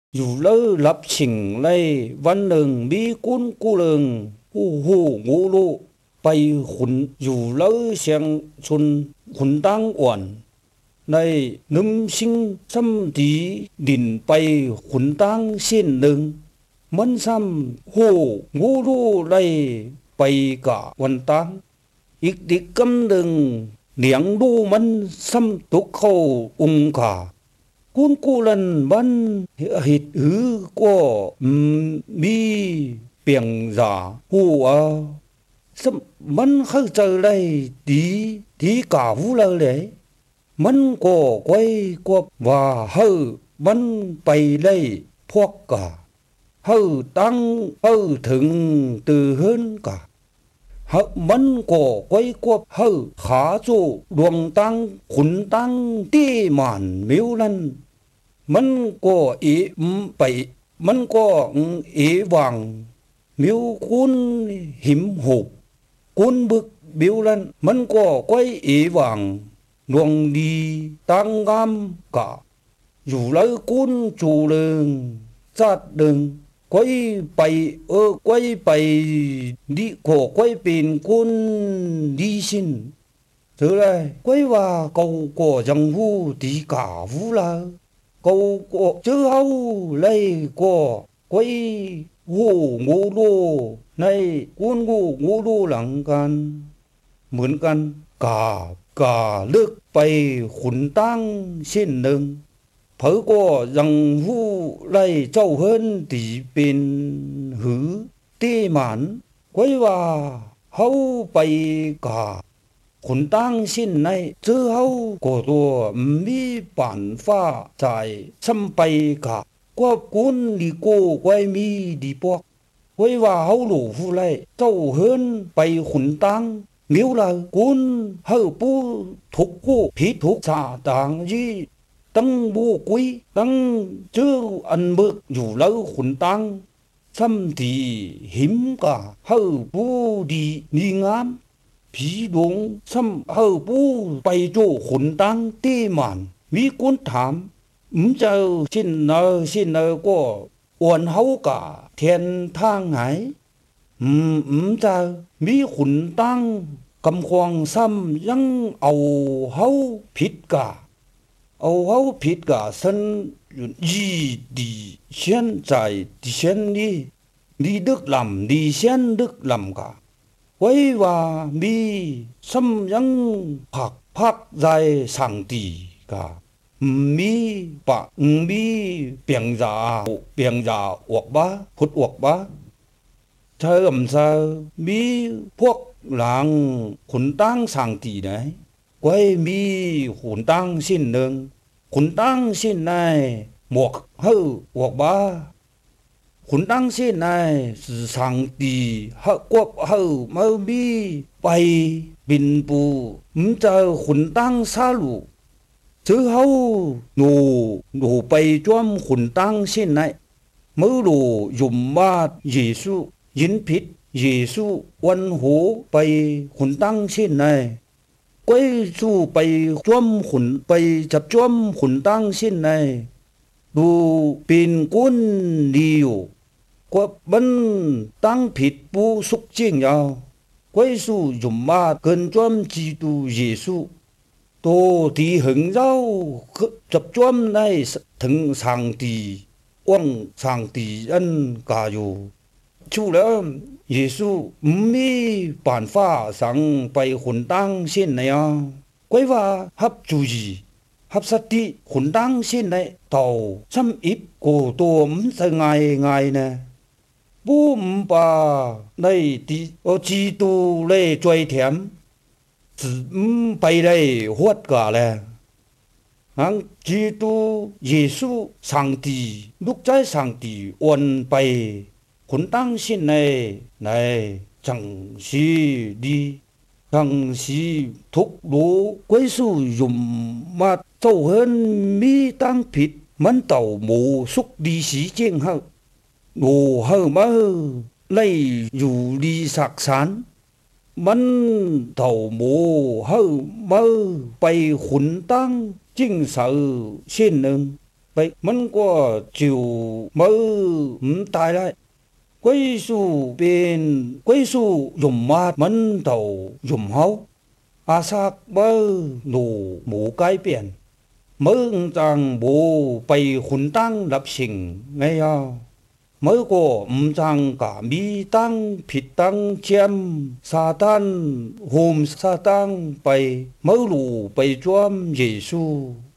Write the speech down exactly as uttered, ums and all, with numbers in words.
dù lỡ lập trình lây văn lừng mỹ quân cu lừng hu hu ngũ lộ bay khốn dù lỡ sang xuân khốn tăng oản này nấm sinh xăm tí đỉnh bay khốn tăng xin lừng mân xăm hồ ngũ lộ lây bay cả quan tăng ít đi cấm lừng niang đu mân xăm tục khâu ung cả cuốn cu lần ban hít hứ của mi biển giả hù à sâm mân khơi trời đây tí tí cả vũ lơ đấy mân của quay của và hơ mân bày đây thuốc cả hơ tăng hơ thừng từ hơn cả hơ mân của quay của hơ khá chỗ luồng tăng khốn tăng ti màn miếu lân mân của ý bảy mân của ý vàng miếu cuốn hiểm hộp cuốn bức biếu lên mân của quay ý vàng luồng đi tăng gam cả dù lấy cuốn chủ đường sát đường quay bảy ơ quay bảy đi của quay pin cuốn đi xin thứ này quay vào cầu của dòng vu thì cả vũ là cầu của chữ hâu lấy của quay hồ ngô đô này quân ngô ngô đô lặng can mượn can cả cả nước bay khốn tăng xin nâng phở của rằng vu lấy châu hơn thì bên hứ tê mãn quay vào hâu bay cả khốn tăng xin này chữ hâu của tôi mi bản pha tại xăm bay cả qua cuốn đi cô quay mi đi bọc quay vào hâu lũ phu lại châu hơn bay khốn tăng miếu là cuốn hâu bu thuộc cô phí thuộc xả tàng gì tăng bu quý tăng chữ ăn bực dù lâu khốn tăng xăm thì hiếm cả hâu bu đi đi ngắm phí đúng xăm hâu bu bay chỗ khốn tăng tê màn mỹ cuốn thảm ừm giờ xin nợ xin nợ của uẩn hậu cả thiên thang hải ừm ừm giờ mỹ khốn tăng cầm khoang xăm yang ầu hậu phít cả ầu hậu phít cả sân gì đi hiện tại đi hiện đi đi đức làm đi hiện đức làm cả quay và mi xăm yang phạc phạc dài sang tỷ cả mi ba mi biển giả biển giả uộc ba hút uộc ba chơi làm sao mi thuốc làng khốn tăng sang tỷ đấy quay mi khốn tăng xin nương khốn tăng xin này một hư uộc ba khốn tăng xin này sang tỷ hư quốc hư mơ mi bay bình bù ừm chờ khốn tăng xa lụ chứ hâu nụ nụ bay chôm khốn tăng xin này mơ lụ dùng ma Giêsu dính phít Giêsu quan hố bay khốn tăng xin này quay su bay chôm khốn bay chập chôm khốn tăng xin này đủ pin quân liều qua bên tăng phít bu xúc chiêng nhau quay su dùng ma cần chôm chỉ tu Giêsu tô thì hứng rau chập chôm này thằng sang tỷ quăng sang tỷ ăn cả dù chú là Giêsu mi bản pha sang bay khốn tăng xin này à quay vào hấp chú gì hấp sát đi khốn tăng xin này tàu xăm ít cổ tôm sẽ ngày ngày nè bố bà này thì ở chi tu lê chơi thèm bay đây huất cả lè hắn chi tu Giêsu sang tỷ lúc trái sang tỷ ôn bay khốn tăng xin này này chẳng si đi chẳng si thúc đố quấy su dùng mà châu hơn mi tăng phít mắn tàu mù xúc đi xí chiêng hơ đồ hơ mơ lấy dù đi sạc sán mắn tàu mù hơ mơ bay khốn tăng chinh sợ xin ưng vậy mình có chịu mơ ừm tài lại quay su bên quay su dùng mát mình đầu dùng hậu à sắc bơ nụ mũ cái biển mơ rằng bố bay hun tăng lập sinh ngay à mới có ừm rằng cả mi tăng phít tăng chiêm sa tan hôm sa tăng bay mới lù bay choam Giêsu